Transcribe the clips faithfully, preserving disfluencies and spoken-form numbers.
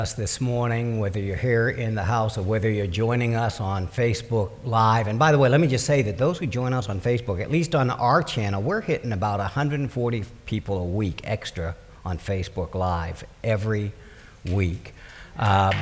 us this morning, whether you're here in the house or whether you're joining us on Facebook Live. And by the way, let me just say that those who join us on Facebook, at least on our channel, we're hitting about one hundred forty people a week extra on Facebook Live every week. Um,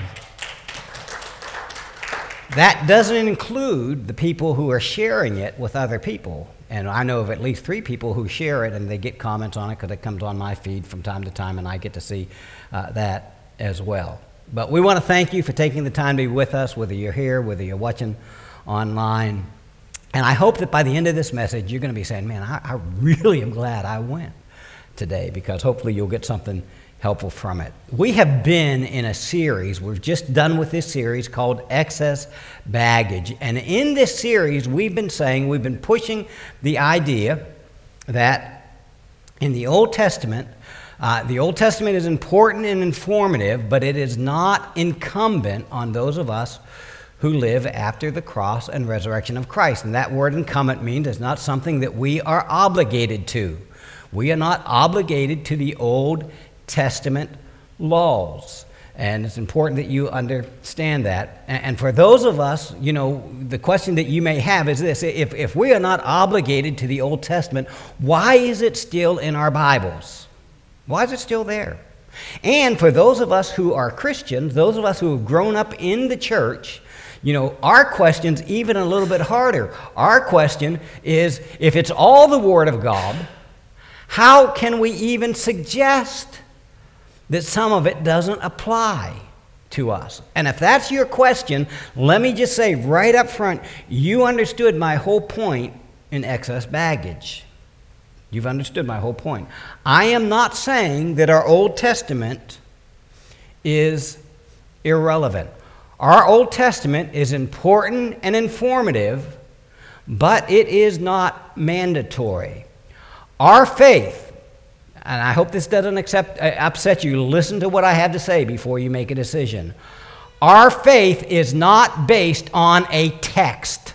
that doesn't include the people who are sharing it with other people. And I know of at least three people who share it and they get comments on it because it comes on my feed from time to time and I get to see uh, that as well. But we want to thank you for taking the time to be with us, whether you're here, whether you're watching online. And I hope that by the end of this message, you're going to be saying, man, I, I really am glad I went today, because hopefully you'll get something helpful from it. We have been in a series, we're just done with this series called Excess Baggage. And in this series, we've been saying, we've been pushing the idea that in the Old Testament, Uh, the Old Testament is important and informative, but it is not incumbent on those of us who live after the cross and resurrection of Christ. And that word incumbent means it's not something that we are obligated to. We are not obligated to the Old Testament laws. And it's important that you understand that. And, and for those of us, you know, the question that you may have is this: if, if we are not obligated to the Old Testament, why is it still in our Bibles? Why is it still there? And for those of us who are Christians, those of us who have grown up in the church, you know, our question's even a little bit harder. Our question is, if it's all the Word of God, how can we even suggest that some of it doesn't apply to us? And if that's your question, let me just say right up front, you understood my whole point in excess baggage. You've understood my whole point. I am not saying that our Old Testament is irrelevant. Our Old Testament is important and informative, but it is not mandatory. Our faith, and I hope this doesn't accept, uh, upset you, listen to what I have to say before you make a decision. Our faith is not based on a text.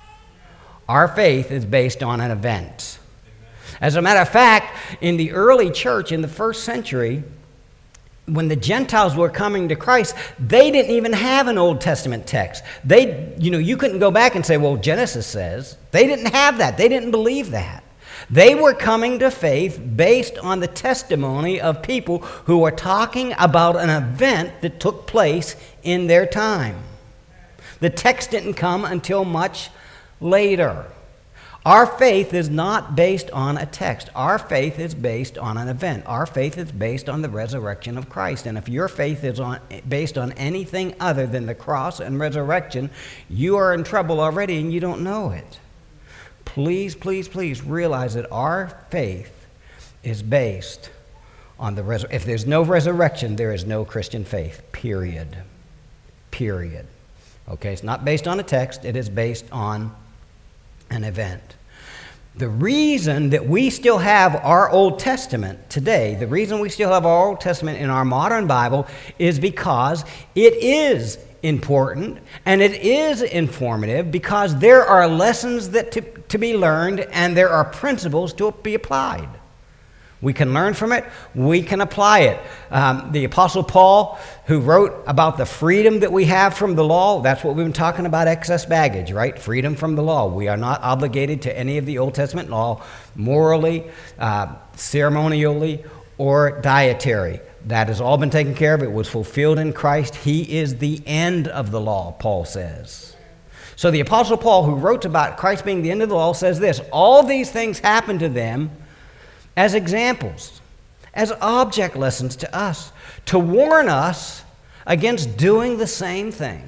Our faith is based on an event. As a matter of fact, in the early church, in the first century, when the Gentiles were coming to Christ, they didn't even have an Old Testament text. They, you know, you couldn't go back and say, well, Genesis says. They didn't have that. They didn't believe that. They were coming to faith based on the testimony of people who were talking about an event that took place in their time. The text didn't come until much later. Our faith is not based on a text. Our faith is based on an event. Our faith is based on the resurrection of Christ. And if your faith is on, based on anything other than the cross and resurrection, you are in trouble already and you don't know it. Please, please, please realize that our faith is based on the resurrection. If there's no resurrection, there is no Christian faith, period. Period. Okay, it's not based on a text. It is based on an event. The reason that we still have our Old Testament today, the reason we still have our Old Testament in our modern Bible is because it is important and it is informative, because there are lessons that to, to be learned and there are principles to be applied. We can learn from it. We can apply it. Um, the Apostle Paul, who wrote about the freedom that we have from the law, that's what we've been talking about, excess baggage, right? Freedom from the law. We are not obligated to any of the Old Testament law, morally, uh, ceremonially, or dietary. That has all been taken care of. It was fulfilled in Christ. He is the end of the law, Paul says. So the Apostle Paul, who wrote about Christ being the end of the law, says this: all these things happened to them as examples, as object lessons to us, to warn us against doing the same thing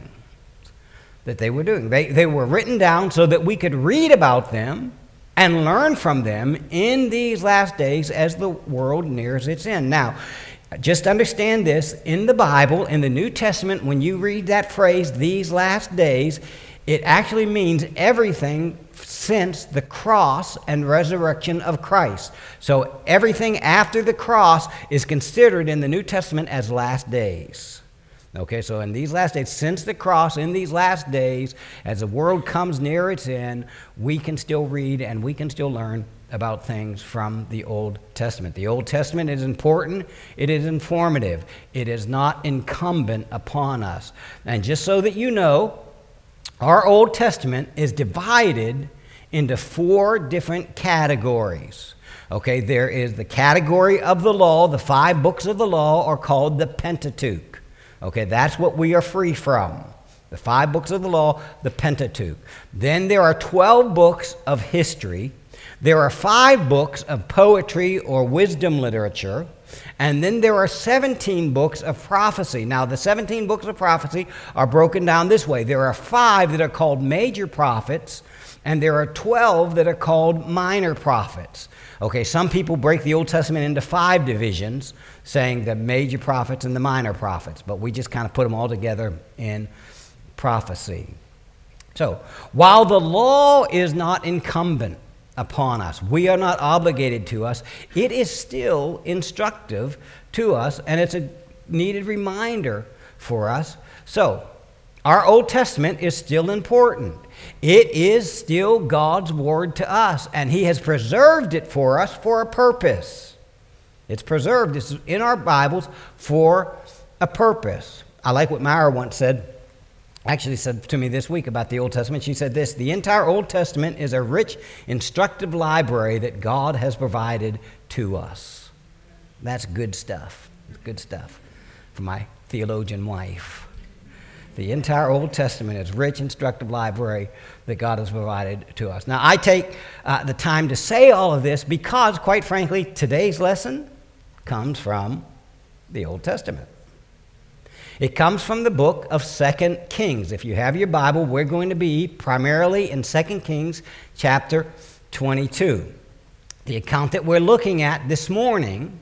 that they were doing. They, they were written down so that we could read about them and learn from them in these last days as the world nears its end. Now, just understand this. In the Bible, in the New Testament, when you read that phrase, these last days, it actually means everything since the cross and resurrection of Christ. So everything after the cross is considered in the New Testament as last days. Okay, so in these last days, since the cross, in these last days, as the world comes near its end, we can still read and we can still learn about things from the Old Testament. The Old Testament is important. It is informative. It is not incumbent upon us. And just so that you know, our Old Testament is divided into four different categories. Okay, there is the category of the law. The five books of the law are called the Pentateuch. Okay, that's what we are free from. The five books of the law, the Pentateuch. Then there are twelve books of history. There are five books of poetry or wisdom literature. And then there are seventeen books of prophecy. Now, the seventeen books of prophecy are broken down this way. There are five that are called major prophets, and there are twelve that are called minor prophets. Okay, some people break the Old Testament into five divisions, saying the major prophets and the minor prophets, but we just kind of put them all together in prophecy. So, while the law is not incumbent upon us, we are not obligated to us, it is still instructive to us, and it's a needed reminder for us. So, our Old Testament is still important. It is still God's word to us, and He has preserved it for us for a purpose. It's preserved. It's in our Bibles for a purpose. I like what Myra once said, actually said to me this week about the Old Testament. She said this: the entire Old Testament is a rich, instructive library that God has provided to us. That's good stuff. It's good stuff for my theologian wife. The entire Old Testament is rich, instructive library that God has provided to us. Now, I take uh, the time to say all of this because, quite frankly, today's lesson comes from the Old Testament. It comes from the book of Second Kings. If you have your Bible, we're going to be primarily in Second Kings chapter twenty-two. The account that we're looking at this morning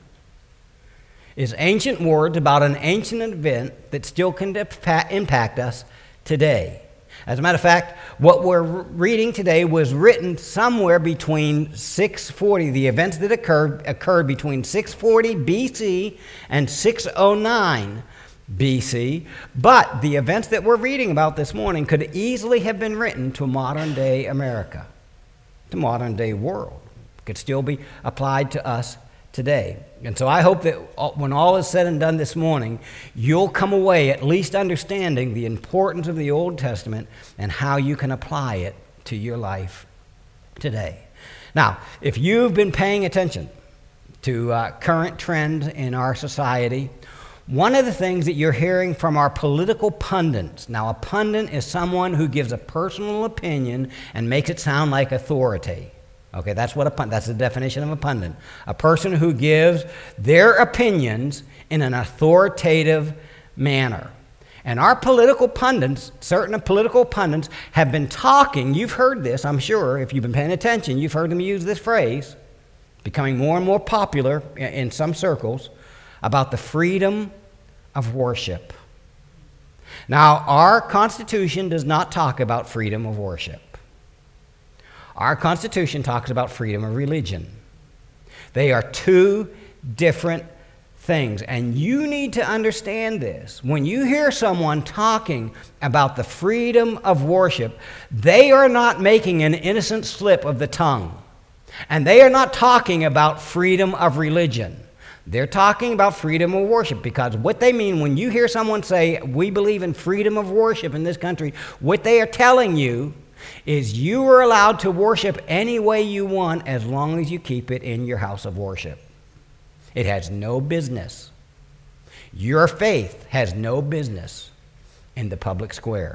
is ancient words about an ancient event that still can impact us today. As a matter of fact, what we're reading today was written somewhere between six forty. The events that occurred occurred between six forty B C and six oh nine B C. But the events that we're reading about this morning could easily have been written to modern-day America, to modern-day world. It could still be applied to us today. And so I hope that when all is said and done this morning, you'll come away at least understanding the importance of the Old Testament and how you can apply it to your life today. Now, if you've been paying attention to uh, current trends in our society, one of the things that you're hearing from our political pundits, now a pundit is someone who gives a personal opinion and makes it sound like authority. Okay, that's what a pundit, that's the definition of a pundit. A person who gives their opinions in an authoritative manner. And our political pundits, certain political pundits, have been talking, you've heard this, I'm sure, if you've been paying attention, you've heard them use this phrase, becoming more and more popular in some circles, about the freedom of worship. Now, our Constitution does not talk about freedom of worship. Our Constitution talks about freedom of religion. They are two different things, and you need to understand this. When you hear someone talking about the freedom of worship, they are not making an innocent slip of the tongue, and they are not talking about freedom of religion. They're talking about freedom of worship, because what they mean when you hear someone say, we believe in freedom of worship in this country, what they are telling you is you are allowed to worship any way you want as long as you keep it in your house of worship. It has no business. Your faith has no business in the public square.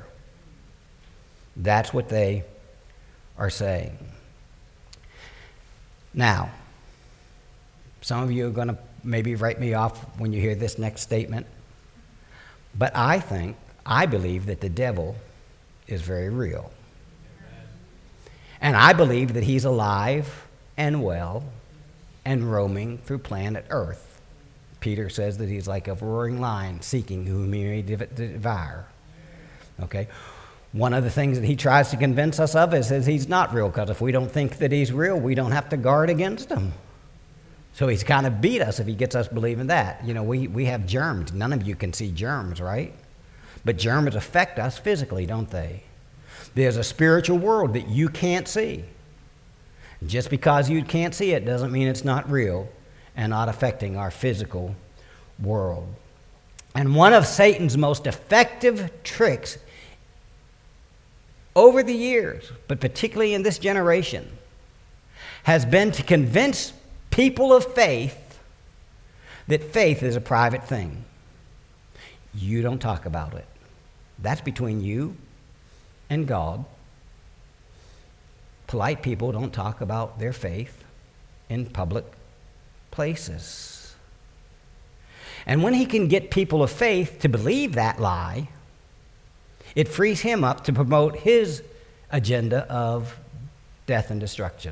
That's what they are saying. Now, some of you are going to maybe write me off when you hear this next statement, but I think, I believe that the devil is very real. And I believe that he's alive and well and roaming through planet Earth. Peter says that he's like a roaring lion seeking whom he may devour. Okay? One of the things that he tries to convince us of is that he's not real, because if we don't think that he's real, we don't have to guard against him. So he's kind of beat us if he gets us believing that. You know, we, we have germs. None of you can see germs, right? But germs affect us physically, don't they? There's a spiritual world that you can't see. Just because you can't see it doesn't mean it's not real and not affecting our physical world. And one of Satan's most effective tricks over the years, but particularly in this generation, has been to convince people of faith that faith is a private thing. You don't talk about it. That's between you and God. Polite people don't talk about their faith in public places. And when he can get people of faith to believe that lie, it frees him up to promote his agenda of death and destruction.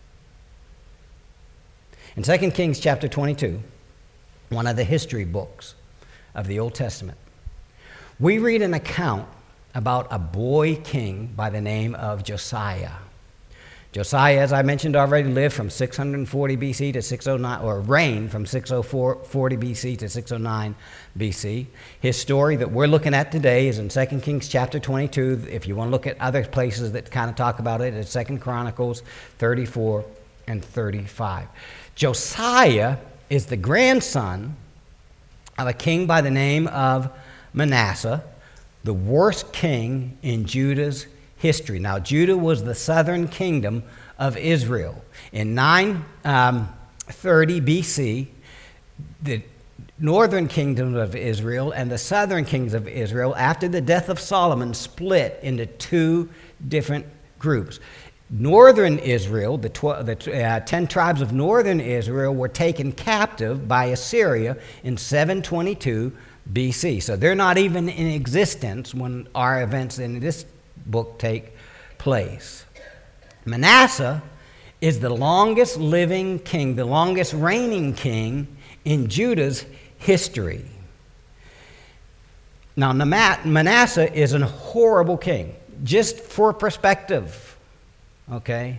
In Second Kings chapter twenty-two, one of the history books of the Old Testament, we read an account about a boy king by the name of Josiah. Josiah, as I mentioned already, lived from six hundred forty B C to six oh nine, or reigned from six oh forty B C to six oh nine B C. His story that we're looking at today is in Second Kings chapter twenty-two. If you want to look at other places that kind of talk about it, it's Second Chronicles thirty-four and thirty-five. Josiah is the grandson of a king by the name of Manasseh, the worst king in Judah's history. Now, Judah was the southern kingdom of Israel. In nine thirty B C, the northern kingdom of Israel and the southern kingdoms of Israel, after the death of Solomon, split into two different groups. Northern Israel, the, tw- the uh, ten tribes of northern Israel, were taken captive by Assyria in seven twenty-two B C. So they're not even in existence when our events in this book take place. Manasseh is the longest living king, the longest reigning king in Judah's history. Now, Manasseh is a horrible king. Just for perspective, okay?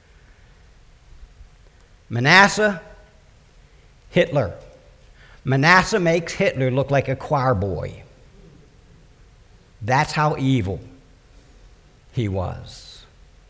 Manasseh, Hitler. Manasseh makes Hitler look like a choir boy. That's how evil he was.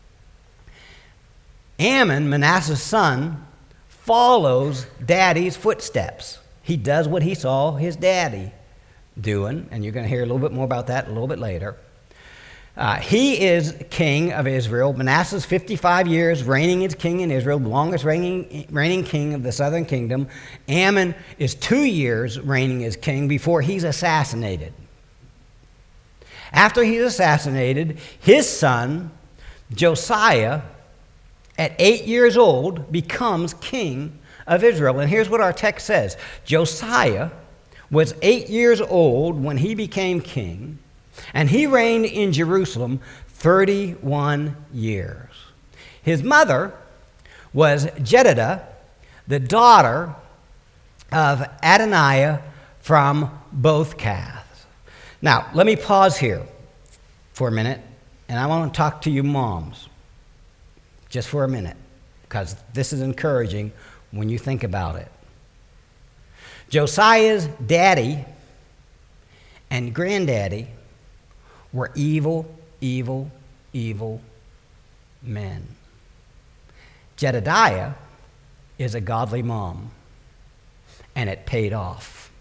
Ammon, Manasseh's son, follows daddy's footsteps. He does what he saw his daddy doing, and you're going to hear a little bit more about that a little bit later. Uh, he is king of Israel. Manasseh's fifty-five years reigning as king in Israel, the longest reigning, reigning king of the southern kingdom. Ammon is two years reigning as king before he's assassinated. After he's assassinated, his son, Josiah, at eight years old, becomes king of Israel. And here's what our text says. Josiah was eight years old when he became king, and he reigned in Jerusalem thirty-one years. His mother was Jedidah, the daughter of Adoniah from Bothkath. Now, let me pause here for a minute, and I want to talk to you moms just for a minute, because this is encouraging when you think about it. Josiah's daddy and granddaddy were evil, evil, evil men. Jedidiah is a godly mom, and it paid off.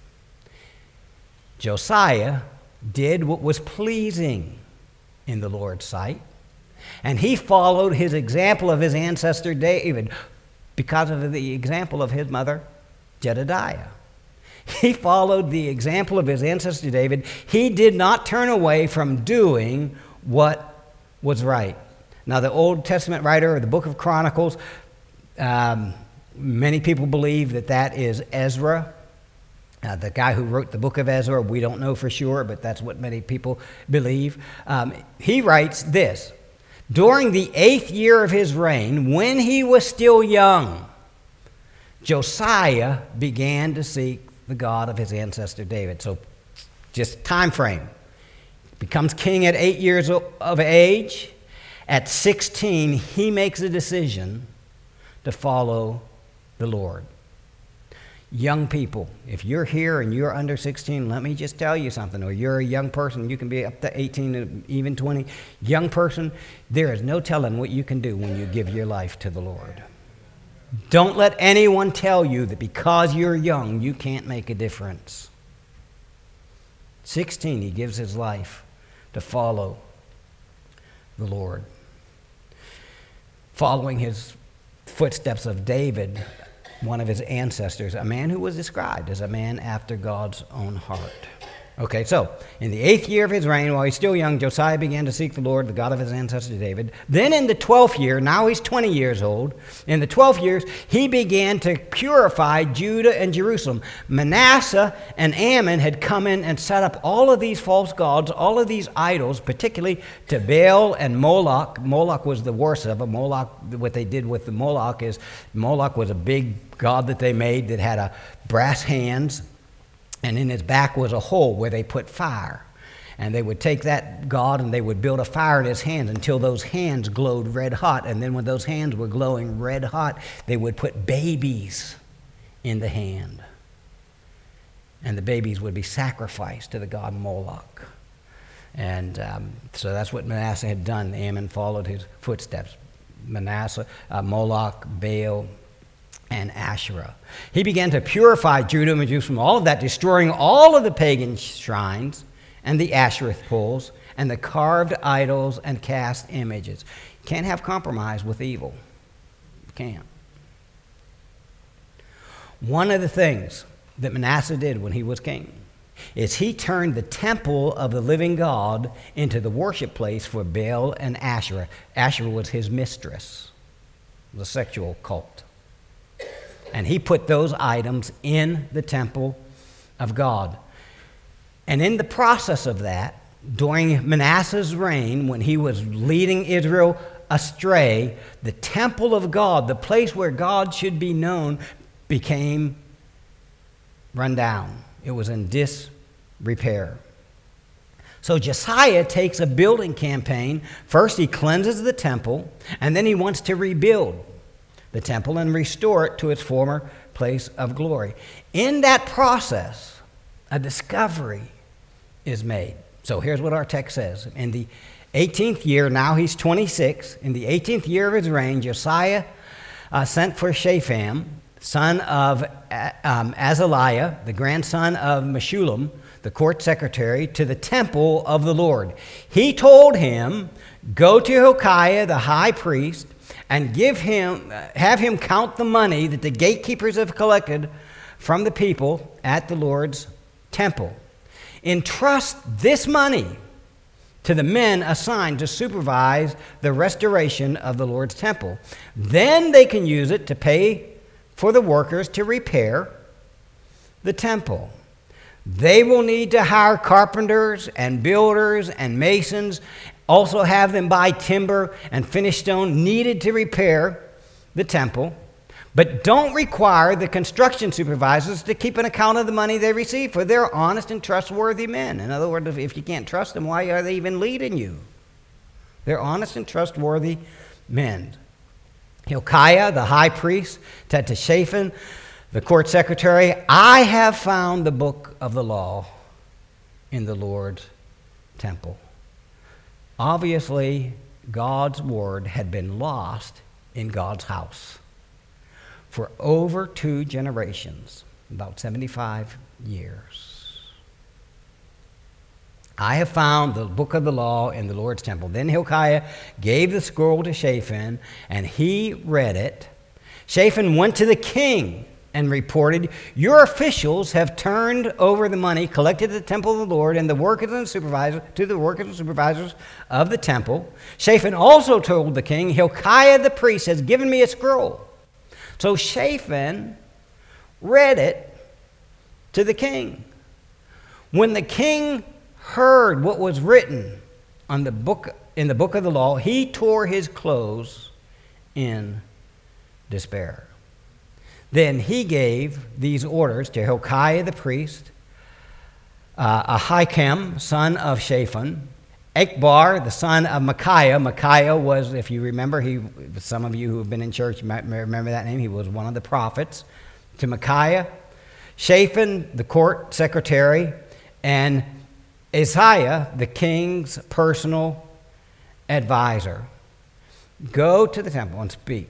Josiah did what was pleasing in the Lord's sight, and he followed his example of his ancestor David because of the example of his mother, Jedidiah. He followed the example of his ancestor David. He did not turn away from doing what was right. Now, the Old Testament writer of the book of Chronicles, um, many people believe that that is Ezra. Uh, the guy who wrote the book of Ezra, we don't know for sure, but that's what many people believe. Um, he writes this: during the eighth year of his reign, when he was still young, Josiah began to seek the God of his ancestor David. So just time frame. Becomes king at eight years of age. At sixteen, he makes a decision to follow the Lord. Young people, if you're here and you're under sixteen, let me just tell you something. Or you're a young person, you can be up to eighteen, even twenty. Young person, there is no telling what you can do when you give your life to the Lord. Don't let anyone tell you that because you're young, you can't make a difference. sixteen, he gives his life to follow the Lord. Following his footsteps of David, one of his ancestors, a man who was described as a man after God's own heart. Okay, so in the eighth year of his reign, while he's still young, Josiah began to seek the Lord, the God of his ancestor David. Then in the twelfth year, now he's twenty years old, in the twelfth years, he began to purify Judah and Jerusalem. Manasseh and Ammon had come in and set up all of these false gods, all of these idols, particularly to Baal and Moloch. Moloch was the worst of them. Moloch, what they did with the Moloch is, Moloch was a big god that they made that had a brass hands, and in his back was a hole where they put fire. And they would take that god and they would build a fire in his hands until those hands glowed red hot. And then when those hands were glowing red hot, they would put babies in the hand. And the babies would be sacrificed to the god Moloch. And um, so that's what Manasseh had done. Ammon followed his footsteps. Manasseh, uh, Moloch, Baal, and Asherah. He began to purify Judah and Jerusalem, all of that, destroying all of the pagan shrines and the Asherah poles and the carved idols and cast images. You can't have compromise with evil. You can't. One of the things that Manasseh did when he was king is he turned the temple of the living God into the worship place for Baal and Asherah. Asherah was his mistress, the sexual cult. And he put those items in the temple of God. And in the process of that, during Manasseh's reign, when he was leading Israel astray, the temple of God, the place where God should be known, became run down. It was in disrepair. So Josiah takes a building campaign. First he cleanses the temple, and then he wants to rebuild the temple and restore it to its former place of glory. In that process, a discovery is made. So here's what our text says. In the eighteenth year, now he's twenty-six, in the eighteenth year of his reign, Josiah uh, sent for Shaphan, son of um, Azaliah, the grandson of Meshullam, the court secretary, to the temple of the Lord. He told him, go to Hilkiah, the high priest, and give him, have him count the money that the gatekeepers have collected from the people at the Lord's temple. Entrust this money to the men assigned to supervise the restoration of the Lord's temple. Then they can use it to pay for the workers to repair the temple. They will need to hire carpenters and builders and masons, also have them buy timber and finished stone needed to repair the temple, but don't require the construction supervisors to keep an account of the money they receive, for they're honest and trustworthy men. In other words, if you can't trust them, why are they even leading you? They're honest and trustworthy men. Hilkiah, the high priest, said to Shaphan, the court secretary, I have found the book of the law in the Lord's temple. Obviously, God's word had been lost in God's house for over two generations, about seventy-five years. I have found the book of the law in the Lord's temple. Then Hilkiah gave the scroll to Shaphan, and he read it. Shaphan went to the king and reported, your officials have turned over the money collected at the temple of the Lord and the workers and supervisors to the workers and supervisors of the temple. Shaphan also told the king, Hilkiah the priest has given me a scroll. So Shaphan read it to the king. When the king heard what was written on the book in the book of the law, he tore his clothes in despair. Then he gave these orders to Hilkiah the priest, uh, Ahikam, son of Shaphan, Ekbar, the son of Micaiah. Micaiah was, if you remember, he. Some of you who have been in church might remember that name. He was one of the prophets. To Micaiah, Shaphan, the court secretary, and Isaiah, the king's personal advisor, go to the temple and speak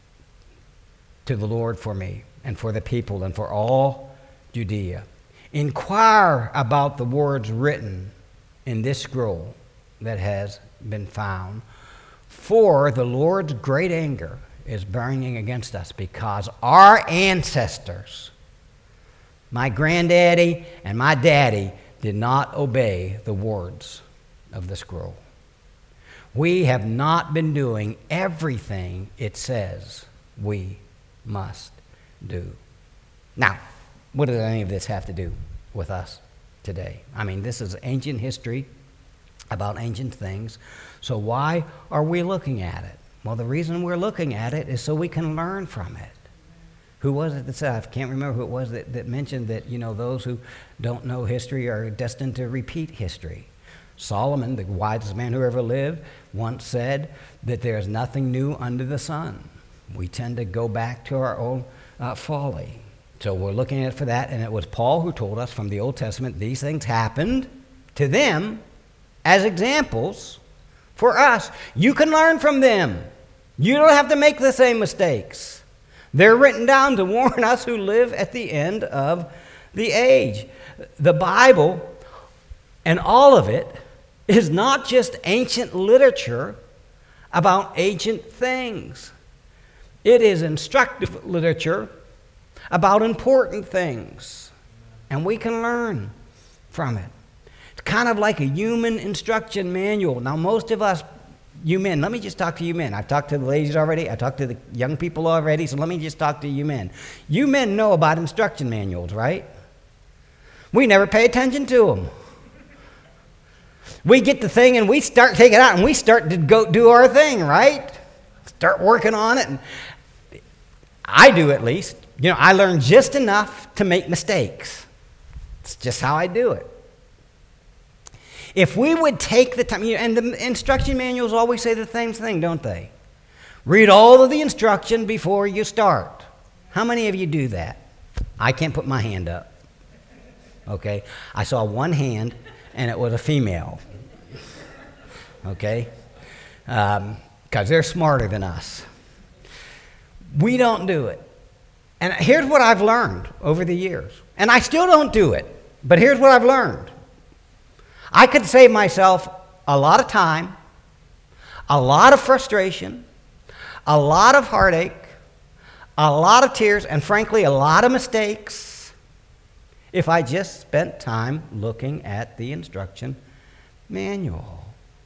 to the Lord for me and for the people and for all Judea. Inquire about the words written in this scroll that has been found, for the Lord's great anger is burning against us because our ancestors, my granddaddy and my daddy, did not obey the words of the scroll. We have not been doing everything it says we must do. Now, what does any of this have to do with us today? I mean, this is ancient history about ancient things. So why are we looking at it? Well, the reason we're looking at it is so we can learn from it. Who was it that said, I can't remember who it was that, that mentioned that, you know, those who don't know history are destined to repeat history. Solomon, the wisest man who ever lived, once said that there's nothing new under the sun. We tend to go back to our own uh, folly. So we're looking at it for that, and it was Paul who told us from the Old Testament these things happened to them as examples for us. You can learn from them. You don't have to make the same mistakes. They're written down to warn us who live at the end of the age. The Bible, and all of it, is not just ancient literature about ancient things. It is instructive literature about important things, and we can learn from it. It's kind of like a human instruction manual. Now, most of us, you men, let me just talk to you men. I've talked to the ladies already. I talked to the young people already, so let me just talk to you men. You men know about instruction manuals, right? We never pay attention to them. We get the thing and we start taking it out and we start to go do our thing, right? Start working on it. And I do, at least. You know, I learn just enough to make mistakes. It's just how I do it. If we would take the time, you know, and the instruction manuals always say the same thing, don't they? Read all of the instruction before you start. How many of you do that? I can't put my hand up. Okay? I saw one hand, and it was a female. Okay? Because um, they're smarter than us. We don't do it. And here's what I've learned over the years. And I still don't do it. But here's what I've learned. I could save myself a lot of time, a lot of frustration, a lot of heartache, a lot of tears, and frankly, a lot of mistakes if I just spent time looking at the instruction manual.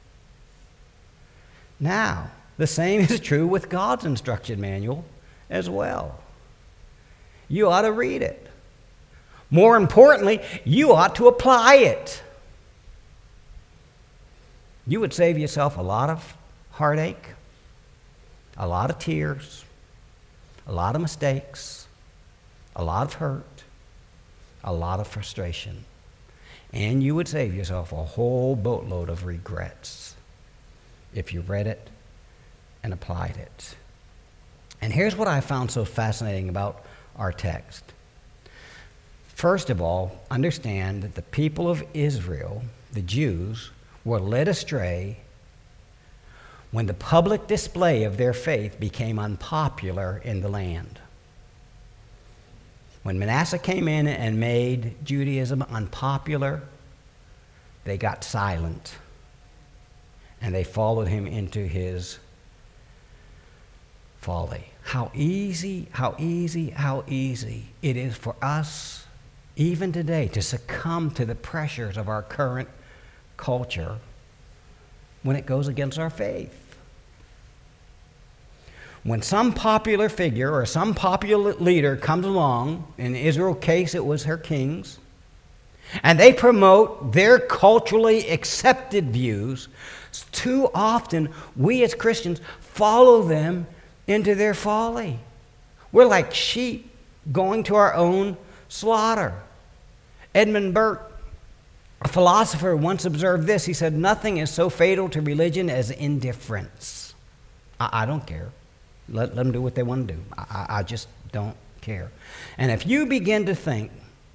Now, the same is true with God's instruction manual as well. You ought to read it. More importantly, you ought to apply it. You would save yourself a lot of heartache, a lot of tears, a lot of mistakes, a lot of hurt, a lot of frustration. And you would save yourself a whole boatload of regrets if you read it and applied it. And here's what I found so fascinating about our text. First of all, understand that the people of Israel, the Jews, were led astray when the public display of their faith became unpopular in the land. When Manasseh came in and made Judaism unpopular, they got silent and they followed him into his folly. How easy, how easy, how easy it is for us, even today, to succumb to the pressures of our current culture when it goes against our faith. When some popular figure or some popular leader comes along, in Israel's case it was her kings, and they promote their culturally accepted views, too often we as Christians follow them into their folly. We're like sheep going to our own slaughter. Edmund Burke, a philosopher, once observed this. He said, nothing is so fatal to religion as indifference. I, I don't care. Let, let them do what they want to do. I, I just don't care. And if you begin to think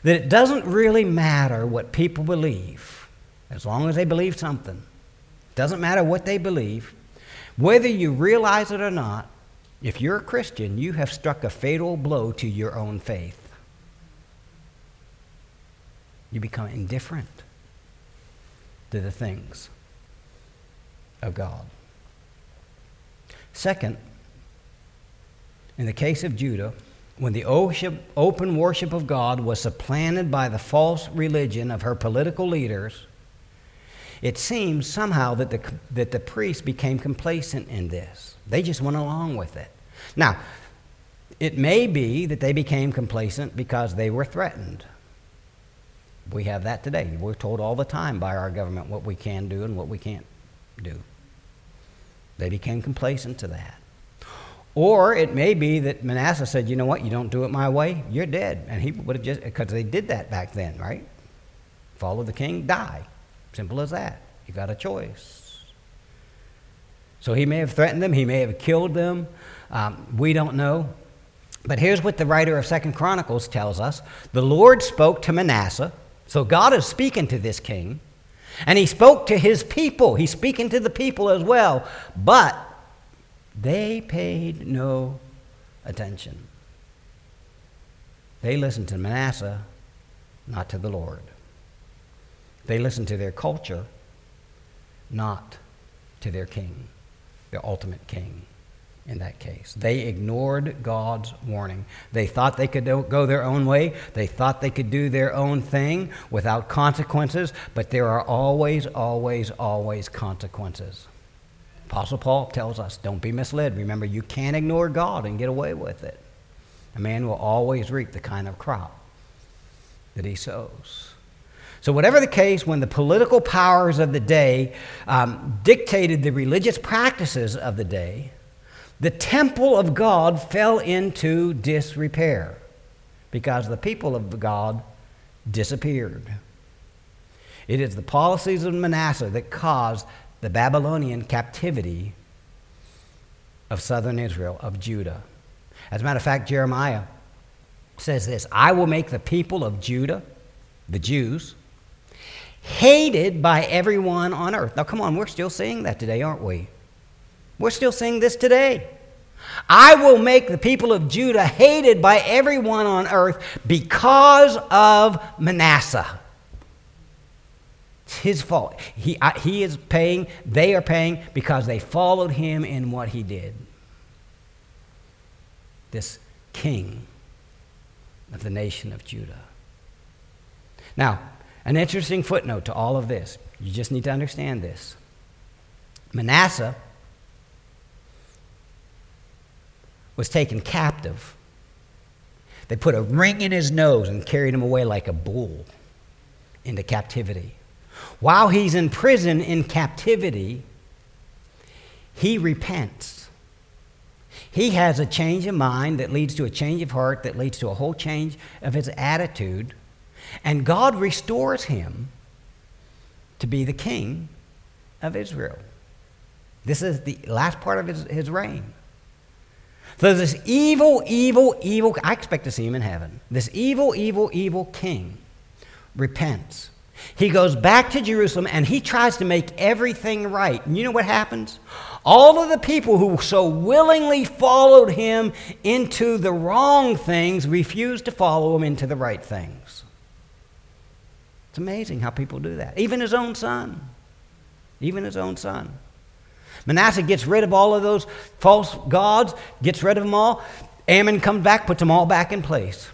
that it doesn't really matter what people believe, as long as they believe something. It doesn't matter what they believe. Whether you realize it or not, if you're a Christian, you have struck a fatal blow to your own faith. You become indifferent to the things of God. Second, in the case of Judah, when the open worship of God was supplanted by the false religion of her political leaders, it seems somehow that the, that the priests became complacent in this. They just went along with it. Now, it may be that they became complacent because they were threatened. We have that today. We're told all the time by our government what we can do and what we can't do. They became complacent to that. Or it may be that Manasseh said, you know what, you don't do it my way, you're dead. And he would have just, because they did that back then, right? Follow the king, die. Simple as that. You got a choice. So he may have threatened them, he may have killed them. Um, we don't know. But here's what the writer of Second Chronicles tells us. The Lord spoke to Manasseh. So God is speaking to this king. And he spoke to his people. He's speaking to the people as well. But they paid no attention. They listened to Manasseh, not to the Lord. They listened to their culture, not to their king, their ultimate king in that case. They ignored God's warning. They thought they could go their own way. They thought they could do their own thing without consequences, but there are always, always, always consequences. Apostle Paul tells us, don't be misled. Remember, you can't ignore God and get away with it. A man will always reap the kind of crop that he sows. So whatever the case, when the political powers of the day um, dictated the religious practices of the day, the temple of God fell into disrepair because the people of God disappeared. It is the policies of Manasseh that caused the Babylonian captivity of southern Israel, of Judah. As a matter of fact, Jeremiah says this, I will make the people of Judah, the Jews, hated by everyone on earth. Now come on, we're still seeing that today, aren't we? We're still seeing this today. I will make the people of Judah hated by everyone on earth because of Manasseh. It's his fault. He, I, he is paying, they are paying because they followed him in what he did. This king of the nation of Judah. Now, an interesting footnote to all of this. You just need to understand this. Manasseh was taken captive. They put a ring in his nose and carried him away like a bull into captivity. While he's in prison in captivity, he repents. He has a change of mind that leads to a change of heart, that leads to a whole change of his attitude. And God restores him to be the king of Israel. This is the last part of his, his reign. So this evil, evil, evil, I expect to see him in heaven. This evil, evil, evil king repents. He goes back to Jerusalem and he tries to make everything right. And you know what happens? All of the people who so willingly followed him into the wrong things refuse to follow him into the right things. It's amazing how people do that. Even his own son. Even his own son. Manasseh gets rid of all of those false gods, gets rid of them all. Amon comes back, puts them all back in place.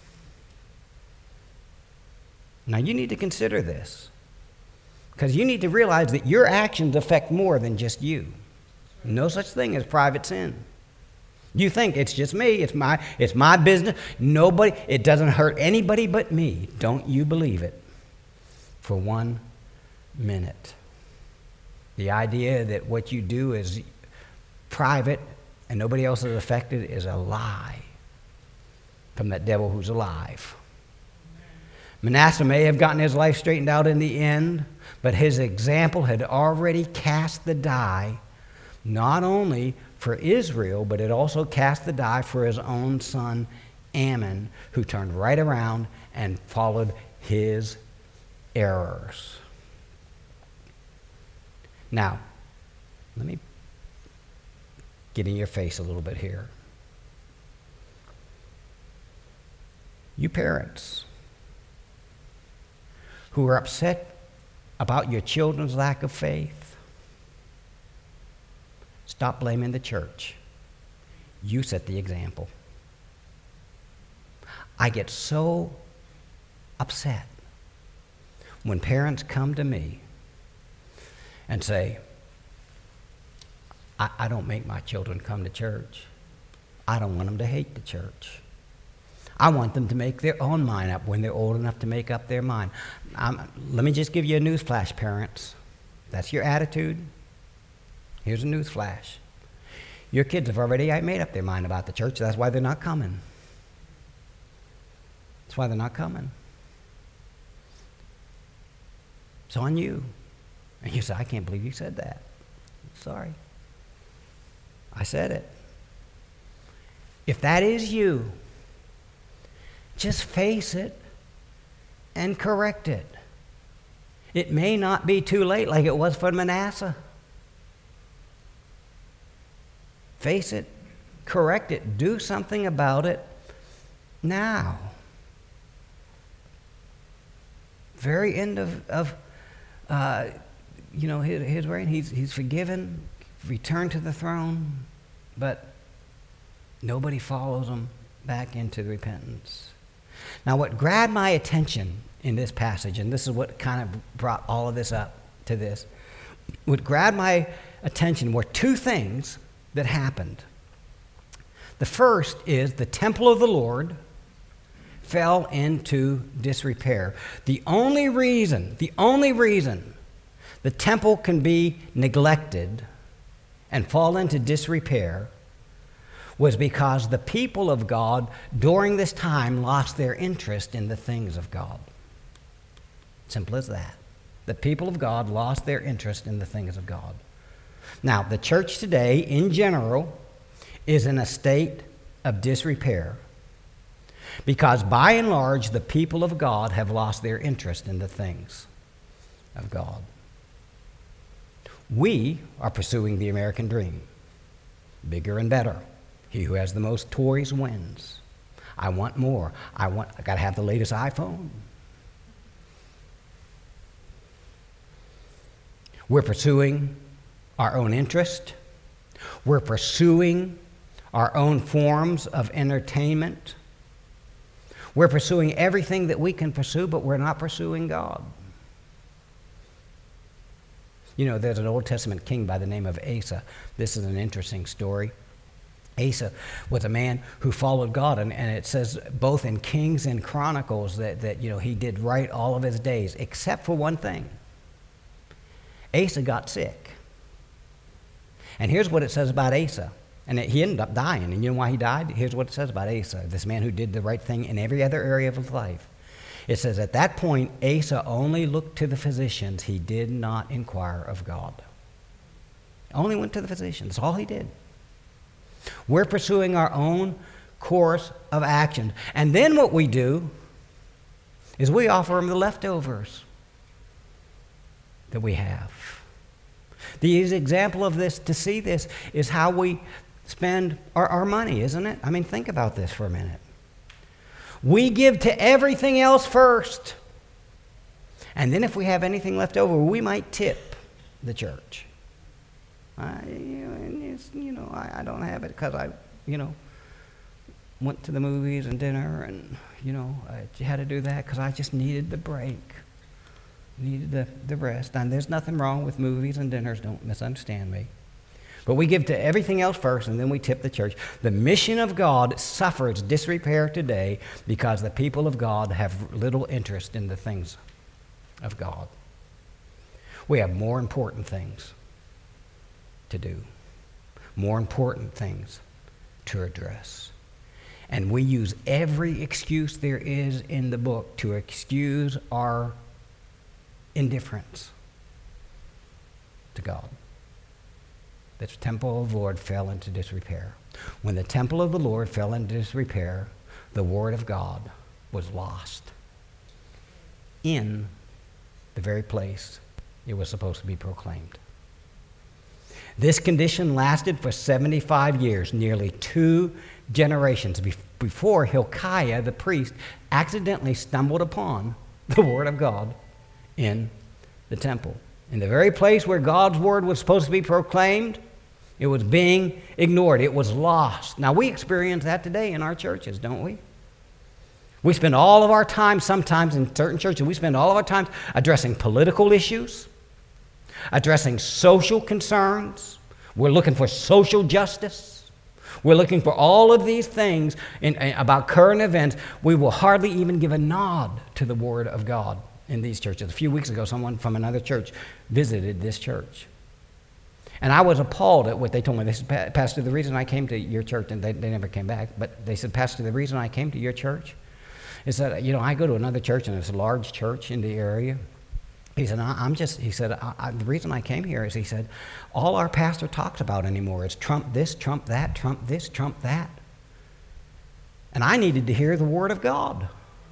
Now you need to consider this, because you need to realize that your actions affect more than just you. No such thing as private sin. You think it's just me, it's my, it's my business. Nobody, it doesn't hurt anybody but me. Don't you believe it for one minute. The idea that what you do is private and nobody else is affected is a lie from that devil who's alive. Manasseh may have gotten his life straightened out in the end, but his example had already cast the die not only for Israel, but it also cast the die for his own son Ammon, who turned right around and followed his errors. Now, let me get in your face a little bit here. You parents who are upset about your children's lack of faith, stop blaming the church. You set the example. I get so upset when parents come to me and say, I, I don't make my children come to church. I don't want them to hate the church. I want them to make their own mind up when they're old enough to make up their mind. Um, let me just give you a news flash, parents. That's your attitude. Here's a news flash. Your kids have already made up their mind about the church. That's why they're not coming. That's why they're not coming. It's on you. And you say, I can't believe you said that. Sorry. I said it. If that is you, just face it and correct it. It may not be too late like it was for Manasseh. Face it, correct it, do something about it now. Very end of, of uh, you know, his, his reign, he's, he's forgiven, returned to the throne, but nobody follows him back into repentance. Now, what grabbed my attention in this passage, and this is what kind of brought all of this up to this, what grabbed my attention were two things that happened. The first is the temple of the Lord fell into disrepair. The only reason, the only reason the temple can be neglected and fall into disrepair was because the people of God during this time lost their interest in the things of God. Simple as that. The people of God lost their interest in the things of God. Now, the church today, in general, is in a state of disrepair because, by and large, the people of God have lost their interest in the things of God. We are pursuing the American dream, bigger and better. He who has the most toys wins. I want more. I want. I got to have the latest iPhone. We're pursuing our own interest. We're pursuing our own forms of entertainment. We're pursuing everything that we can pursue, but we're not pursuing God. You know, there's an Old Testament king by the name of Asa. This is an interesting story. Asa was a man who followed God, and, and it says both in Kings and Chronicles that, that, you know, he did right all of his days, except for one thing. Asa got sick. And here's what it says about Asa. And it, he ended up dying. And you know why he died? Here's what it says about Asa, this man who did the right thing in every other area of his life. It says, at that point, Asa only looked to the physicians. He did not inquire of God. Only went to the physicians. That's all he did. We're pursuing our own course of action. And then what we do is we offer them the leftovers that we have. The example of this, to see this, is how we spend our, our money, isn't it? I mean, think about this for a minute. We give to everything else first. And then if we have anything left over, we might tip the church. I, you know, you know I, I don't have it because I, you know, went to the movies and dinner, and, you know, I had to do that because I just needed the break. Needed the, the rest. And there's nothing wrong with movies and dinners, don't misunderstand me. But we give to everything else first, and then we tip the church. The mission of God suffers disrepair today because the people of God have little interest in the things of God. We have more important things to do, more important things to address. And we use every excuse there is in the book to excuse our indifference to God. The temple of the Lord fell into disrepair. When the temple of the Lord fell into disrepair, the word of God was lost in the very place it was supposed to be proclaimed. This condition lasted for seventy-five years, nearly two generations before Hilkiah the priest accidentally stumbled upon the Word of God in the temple. In the very place where God's Word was supposed to be proclaimed, it was being ignored. It was lost. Now, we experience that today in our churches, don't we? We spend all of our time, sometimes in certain churches, we spend all of our time addressing political issues, addressing social concerns. We're looking for social justice. We're looking for all of these things in, in, about current events. We will hardly even give a nod to the Word of God in these churches. A few weeks ago, someone from another church visited this church. And I was appalled at what they told me. They said, Pastor, the reason I came to your church, and they, they never came back, but they said, Pastor, the reason I came to your church is that, you know, I go to another church, and it's a large church in the area. He said, I'm just, he said, I, I, the reason I came here is, he said, all our pastor talks about anymore is Trump this, Trump that, Trump this, Trump that. And I needed to hear the Word of God.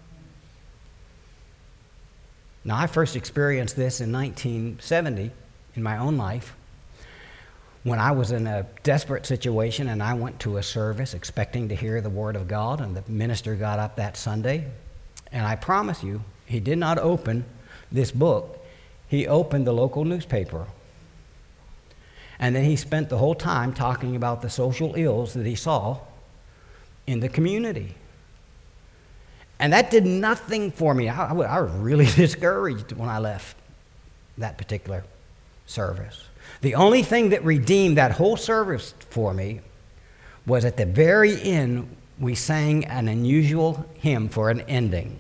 Now, I first experienced this in nineteen seventy in my own life when I was in a desperate situation and I went to a service expecting to hear the Word of God, and the minister got up that Sunday, and I promise you, he did not open this book. He opened the local newspaper. And then he spent the whole time talking about the social ills that he saw in the community. And that did nothing for me. I, I was really discouraged when I left that particular service. The only thing that redeemed that whole service for me was at the very end, we sang an unusual hymn for an ending.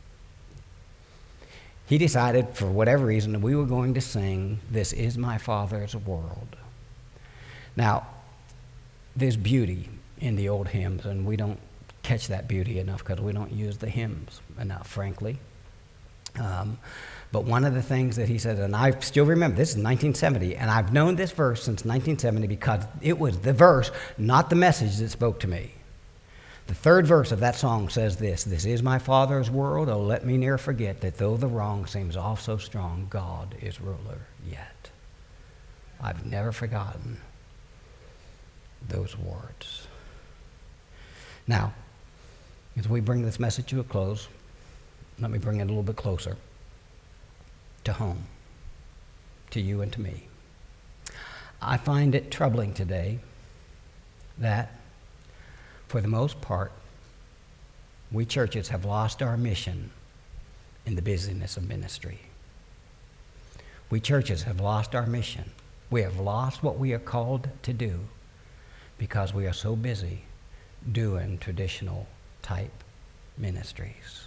He decided, for whatever reason, that we were going to sing, "This is my Father's world." Now, there's beauty in the old hymns, and we don't catch that beauty enough because we don't use the hymns enough, frankly. Um, but one of the things that he said, and I still remember, this is nineteen seventy, and I've known this verse since nineteen seventy because it was the verse, not the message, that spoke to me. The third verse of that song says this: "This is my Father's world, oh let me ne'er forget that though the wrong seems all so strong, God is ruler yet." I've never forgotten those words. Now, as we bring this message to a close, let me bring it a little bit closer to home, to you and to me. I find it troubling today that, for the most part, we churches have lost our mission in the busyness of ministry. We churches have lost our mission. We have lost what we are called to do because we are so busy doing traditional type ministries.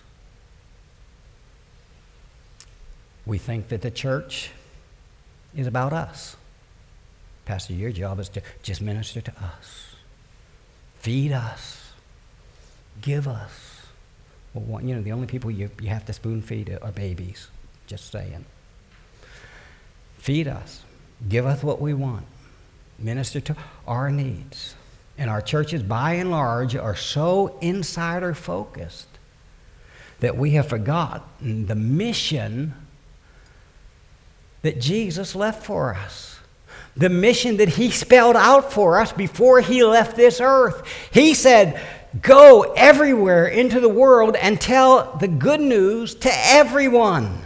We think that the church is about us. Pastor, your job is to just minister to us. Feed us. Give us. Well, you know, the only people you, you have to spoon feed are babies. Just saying. Feed us. Give us what we want. Minister to our needs. And our churches, by and large, are so insider-focused that we have forgotten the mission that Jesus left for us. The mission that he spelled out for us before he left this earth. He said, go everywhere into the world and tell the good news to everyone.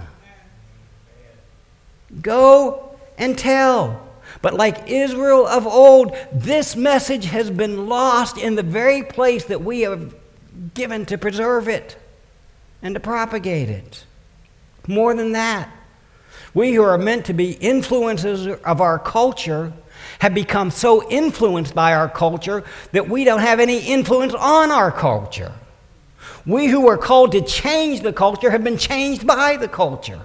Go and tell. But like Israel of old, this message has been lost in the very place that we have given to preserve it and to propagate it. More than that, we who are meant to be influencers of our culture have become so influenced by our culture that we don't have any influence on our culture. We who are called to change the culture have been changed by the culture.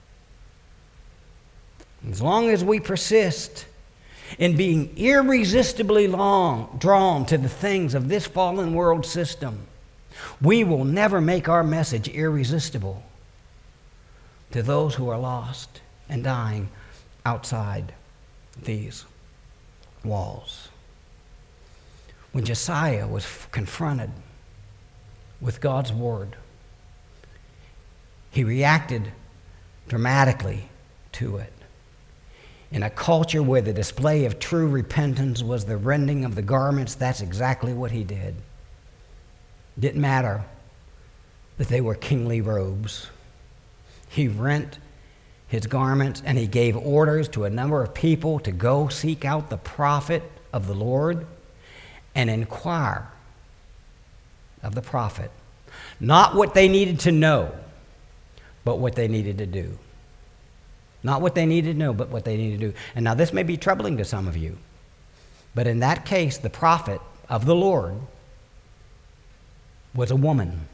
As long as we persist in being irresistibly long, drawn to the things of this fallen world system, we will never make our message irresistible to those who are lost and dying outside these walls. When Josiah was confronted with God's word, He reacted dramatically to it. In a culture where the display of true repentance was the rending of the garments, that's exactly what he did. Didn't matter that they were kingly robes. He rent his garments and he gave orders to a number of people to go seek out the prophet of the Lord and inquire of the prophet. Not what they needed to know, but what they needed to do. Not what they needed to know, but what they needed to do. And now this may be troubling to some of you, but in that case, the prophet of the Lord was a woman.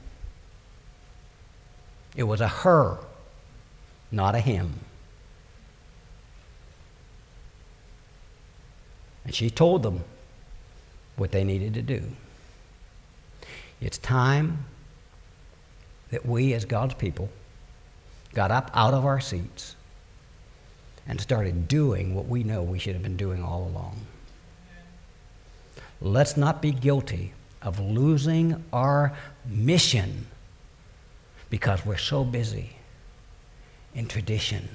It was a her, not a him. And she told them what they needed to do. It's time that we as God's people got up out of our seats and started doing what we know we should have been doing all along. Let's not be guilty of losing our mission because we're so busy in tradition.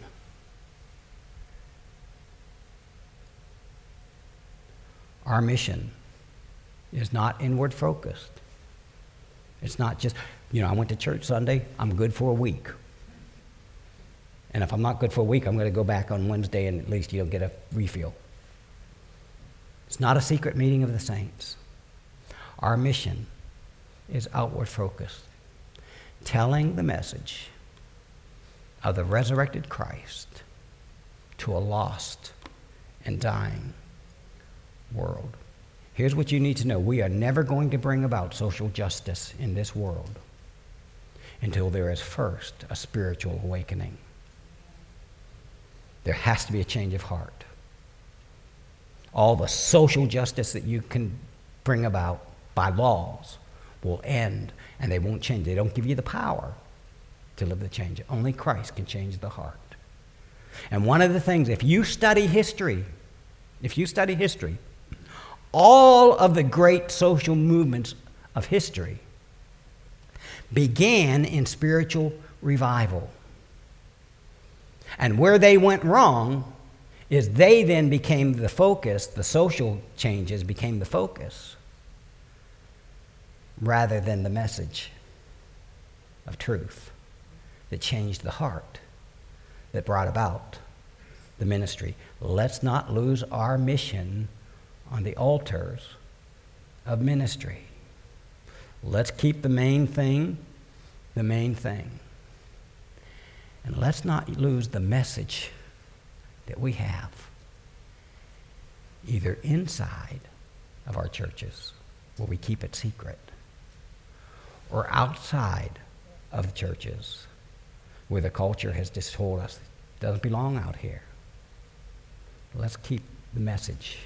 Our mission is not inward focused. It's not just, you know, I went to church Sunday, I'm good for a week. And if I'm not good for a week, I'm going to go back on Wednesday and at least you'll get a refill. It's not a secret meeting of the saints. Our mission is outward focused, telling the message of the resurrected Christ to a lost and dying world. Here's what you need to know. We are never going to bring about social justice in this world until there is first a spiritual awakening. There has to be a change of heart. All the social justice that you can bring about by laws will end, and they won't change. They don't give you the power to live the change. Only Christ can change the heart. And one of the things, if you study history, if you study history, all of the great social movements of history began in spiritual revival. And where they went wrong is they then became the focus, the social changes became the focus, rather than the message of truth that changed the heart, that brought about the ministry. Let's not lose our mission on the altars of ministry. Let's keep the main thing the main thing. And let's not lose the message that we have, either inside of our churches, where we keep it secret, or outside of the churches, where the culture has just told us it doesn't belong out here. Let's keep the message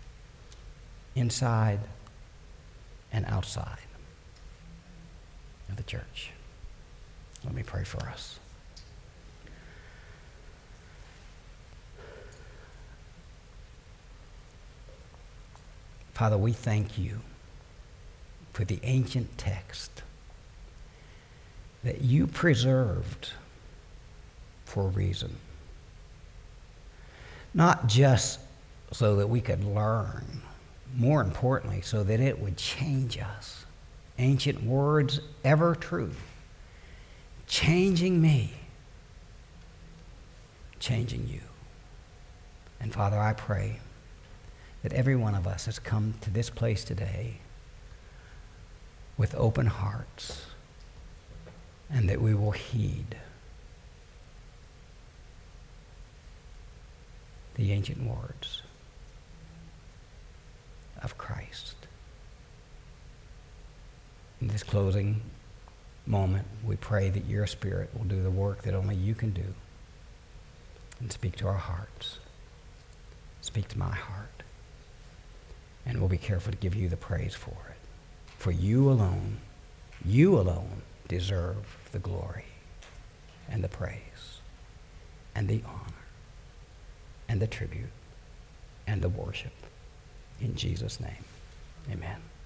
inside and outside of the church. Let me pray for us. Father, we thank you for the ancient text that you preserved for a reason. Not just so that we could learn, more importantly, so that it would change us. Ancient words, ever true. Changing me, changing you. And Father, I pray that every one of us has come to this place today with open hearts, and that we will heed the ancient words of Christ. In this closing moment, we pray that your Spirit will do the work that only you can do and speak to our hearts. Speak to my heart. And we'll be careful to give you the praise for it. For you alone, you alone deserve the glory and the praise and the honor and the tribute and the worship. In Jesus' name, amen.